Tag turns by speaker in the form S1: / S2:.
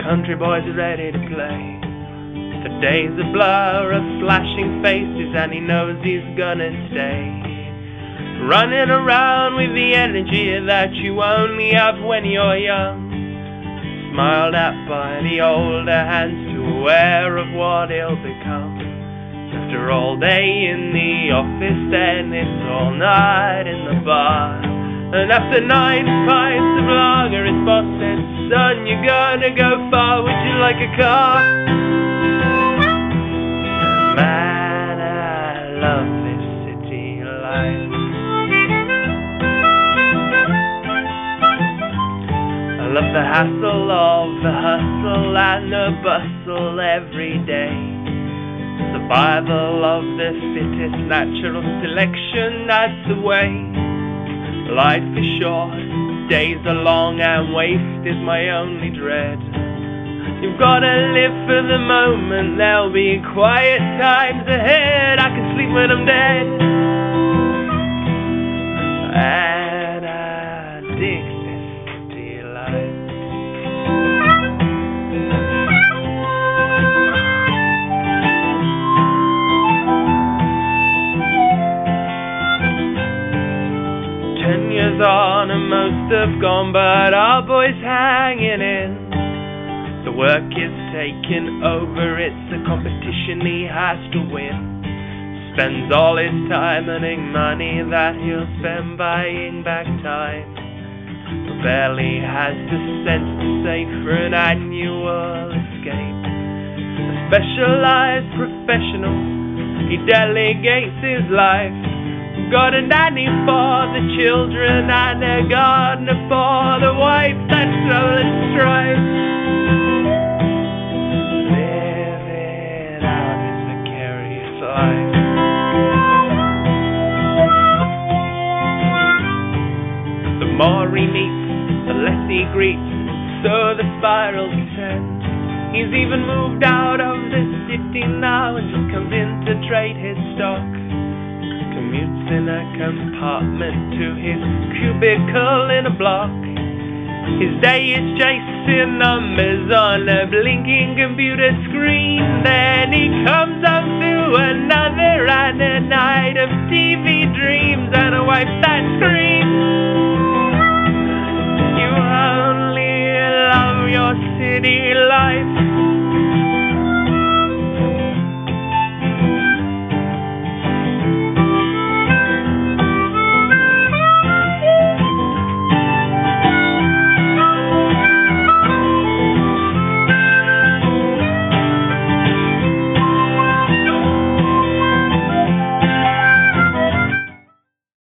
S1: country boys are ready to play. The day's a blur of flashing faces, and he knows he's gonna stay. Running around with the energy that you only have when you're young. Smiled at by the older hands, too aware of what he'll become. After all day in the office, then it's all night in the bar. And after 9 pints of lager, his boss said, "Son, you're gonna go far, would you like a car?" Man, I love this city life. I love the hassle of the hustle and the bustle every day. Survival of the fittest, natural selection, that's the way. Life is short, days are long, and waste is my only dread. You've gotta live for the moment, there'll be quiet times ahead. I can sleep when I'm dead. And I dig this city life. On and most have gone, but our boy's hanging in. The work is taking over, it's a competition he has to win. Spends all his time earning money that he'll spend buying back time. But barely has the sense to save for an annual escape. A specialized professional, he delegates his life. Got a nanny for the children and a gardener for the wife. That's all and strife. Living out his vicarious life. The more he meets, the less he greets, so the spiral descends. He's even moved out of the city now and just comes in to trade his stock. Commutes in a compartment to his cubicle in a block. His day is chasing numbers on a blinking computer screen. Then he comes home to another and a night of TV dreams and a wife that screams. You only love your city life.